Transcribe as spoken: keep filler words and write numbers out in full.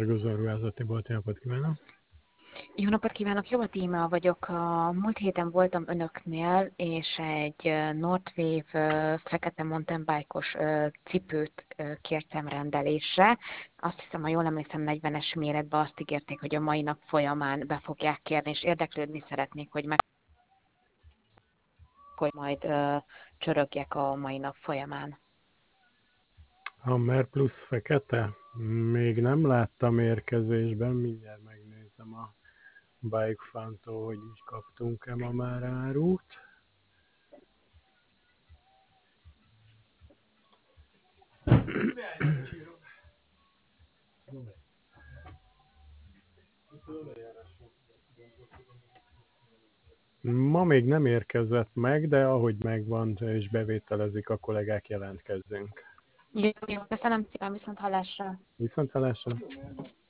Zárgózó ruházati bolt, jó napot kívánok! Jó napot kívánok, Jova Tímea vagyok. A múlt héten voltam önöknél, és egy Northwave fekete mountain bike-os cipőt kértem rendelésre. Azt hiszem, ha jól emlékszem, negyvenes méretben azt ígérték, hogy a mai nap folyamán be fogják kérni, és érdeklődni szeretnék, hogy meg hogy majd uh, csörögjek a mai nap folyamán. Hammer plusz fekete? Még nem láttam érkezésben, mindjárt megnézem a Bike Fun-tól, hogy így kaptunk-e ma már árut. Ma még nem érkezett meg, de ahogy megvan és bevételezik a kollégák, jelentkezzünk. Jó, jó, köszönöm szépen, viszont hallásra. Viszont hallásra!